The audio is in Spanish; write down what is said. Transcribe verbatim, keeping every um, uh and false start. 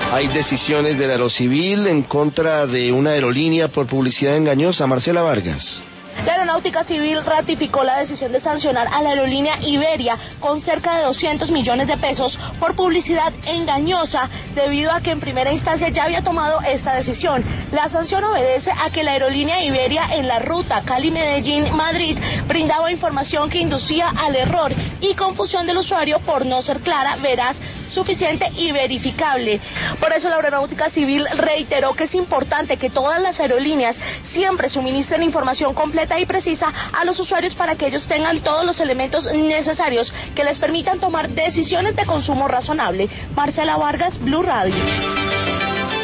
Hay decisiones del Aerocivil en contra de una aerolínea por publicidad engañosa. Marcela Vargas. La Aeronáutica Civil ratificó la decisión de sancionar a la aerolínea Iberia con cerca de doscientos millones de pesos por publicidad engañosa, debido a que en primera instancia ya había tomado esta decisión. La sanción obedece a que la aerolínea Iberia en la ruta Cali-Medellín-Madrid brindaba información que inducía al error y confusión del usuario por no ser clara, veraz, suficiente y verificable. Por eso la Aeronáutica Civil reiteró que es importante que todas las aerolíneas siempre suministren información completa y precisa a los usuarios para que ellos tengan todos los elementos necesarios que les permitan tomar decisiones de consumo razonable. Marcela Vargas, Blue Radio.